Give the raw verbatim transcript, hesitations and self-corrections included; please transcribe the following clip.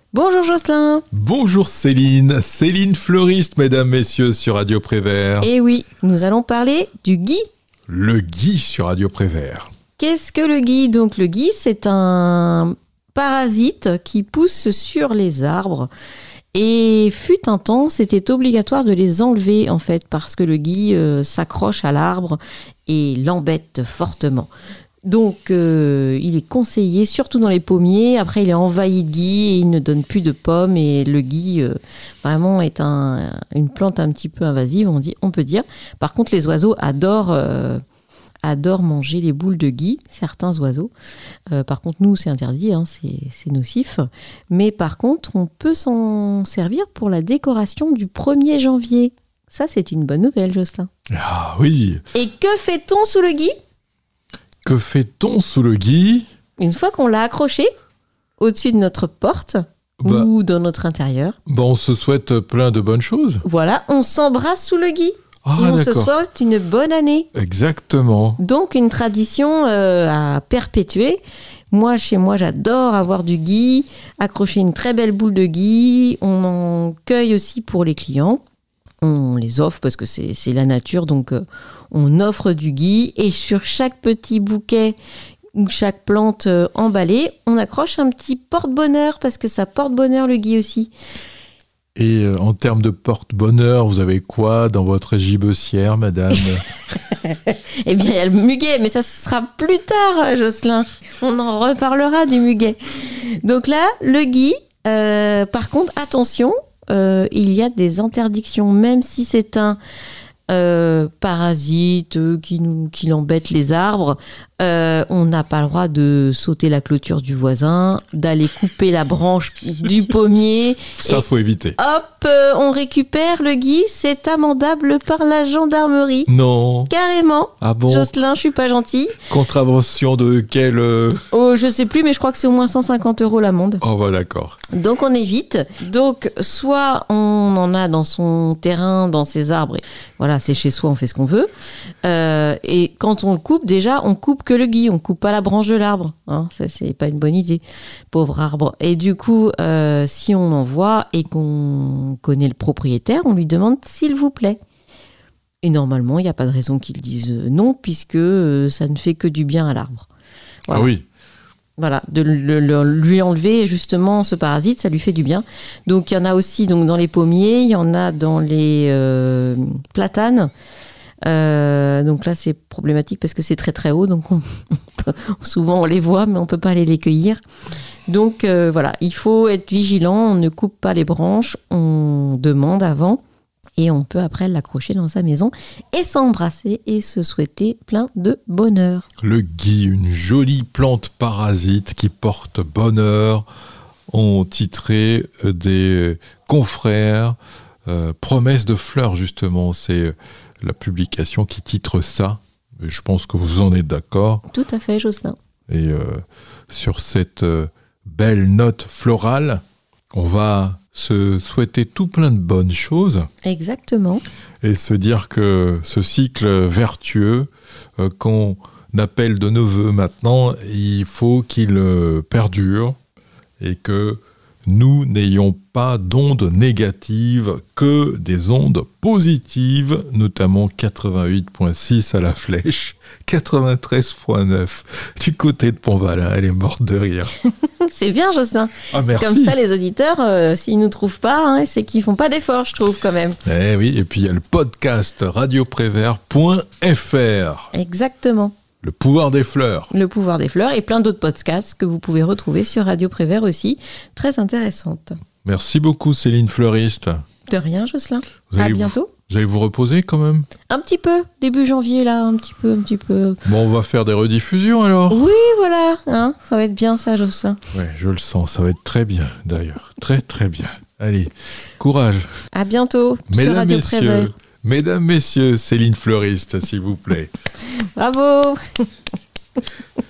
Bonjour Jocelyn. Bonjour Céline, Céline fleuriste, mesdames, messieurs, sur Radio Prévert. Et oui, nous allons parler du gui. Le gui sur Radio Prévert. Qu'est-ce que le gui ? Donc le gui, c'est un parasite qui pousse sur les arbres. Et fut un temps, c'était obligatoire de les enlever en fait, parce que le gui euh, s'accroche à l'arbre et l'embête fortement. Donc, euh, il est conseillé, surtout dans les pommiers. Après, il est envahi de gui et il ne donne plus de pommes. Et le gui, euh, vraiment, est un, une plante un petit peu invasive, on, dit, on peut dire. Par contre, les oiseaux adorent, euh, adorent manger les boules de gui, certains oiseaux. Euh, par contre, nous, c'est interdit, hein, c'est, c'est nocif. Mais par contre, on peut s'en servir pour la décoration du premier janvier. Ça, c'est une bonne nouvelle, Jocelyn. Ah oui. Et que fait-on sous le gui ? Que fait-on sous le gui ? Une fois qu'on l'a accroché au-dessus de notre porte bah, ou dans notre intérieur, bah on se souhaite plein de bonnes choses. Voilà, on s'embrasse sous le gui. Ah, et on d'accord. se souhaite une bonne année. Exactement. Donc une tradition euh, à perpétuer. Moi, chez moi, j'adore avoir du gui, accrocher une très belle boule de gui. On en cueille aussi pour les clients. On les offre parce que c'est, c'est la nature, donc euh, on offre du gui. Et sur chaque petit bouquet ou chaque plante euh, emballée, on accroche un petit porte-bonheur parce que ça porte bonheur le gui aussi. Et euh, en termes de porte-bonheur, vous avez quoi dans votre gibecière, madame ? Eh bien, il y a le muguet, mais ça ce sera plus tard, Jocelyn. On en reparlera du muguet. Donc là, le gui, euh, par contre, attention, Euh, il y a des interdictions, même si c'est un euh, parasite euh, qui, nous, qui l'embête les arbres. Euh, on n'a pas le droit de sauter la clôture du voisin, d'aller couper la branche du pommier. Ça, faut éviter. Hop, euh, on récupère le gui, c'est amendable par la gendarmerie. Non. Carrément. Ah bon ? Jocelyn, je suis pas gentille. Contravention de quel... euh... Oh, je sais plus, mais je crois que c'est au moins cent cinquante euros l'amende. Oh, bah d'accord. Donc on évite. Donc soit on en a dans son terrain, dans ses arbres. Et voilà, c'est chez soi, on fait ce qu'on veut. Euh, et quand on le coupe, déjà, on coupe que le gui, on coupe pas la branche de l'arbre. Hein, ça, c'est pas une bonne idée, pauvre arbre. Et du coup, euh, si on en voit et qu'on connaît le propriétaire, on lui demande s'il vous plaît. Et normalement, il n'y a pas de raison qu'il dise non, puisque euh, ça ne fait que du bien à l'arbre. Voilà. Ah oui. Voilà, de le, le, lui enlever justement ce parasite, ça lui fait du bien. Donc il y en a aussi donc, dans les pommiers, il y en a dans les euh, platanes. Euh, donc là, c'est problématique parce que c'est très très haut, donc on, on peut, souvent on les voit, mais on ne peut pas aller les cueillir. Donc euh, voilà, il faut être vigilant, on ne coupe pas les branches, on demande avant. Et on peut après l'accrocher dans sa maison et s'embrasser et se souhaiter plein de bonheur. Le gui, une jolie plante parasite qui porte bonheur, ont titré des confrères euh, Promesse de fleurs, justement. C'est la publication qui titre ça. Et je pense que vous en êtes d'accord. Tout à fait, Jocelyn. Et euh, sur cette euh, belle note florale, on va se souhaiter tout plein de bonnes choses. Exactement. Et se dire que ce cycle vertueux euh, qu'on appelle de nos voeux maintenant, il faut qu'il euh, perdure et que nous n'ayons pas d'ondes négatives, que des ondes positives, notamment quatre-vingt-huit virgule six à la Flèche, quatre-vingt-treize virgule neuf du côté de Pont-Valin. Elle est morte de rire. C'est bien, Jocelyn. Ah, merci. Comme ça, les auditeurs, euh, s'ils ne nous trouvent pas, hein, c'est qu'ils ne font pas d'efforts, je trouve, quand même. Eh oui, et puis il y a le podcast radio prévert point f r. Exactement. Le pouvoir des fleurs. Le pouvoir des fleurs et plein d'autres podcasts que vous pouvez retrouver sur Radio Prévert aussi, très intéressantes. Merci beaucoup Céline Fleuriste. De rien, Jocelyn. Vous À allez bientôt. Vous, vous allez vous reposer quand même ? Un petit peu, début janvier là, un petit peu, un petit peu. Bon, on va faire des rediffusions alors. Oui, voilà, hein, ça va être bien ça, Jocelyn. Ouais, je le sens, ça va être très bien d'ailleurs, très très bien. Allez, courage. À bientôt sur Mesdames, Radio messieurs, Prévert. Mesdames, Messieurs, Céline Fleuriste, s'il vous plaît. Bravo.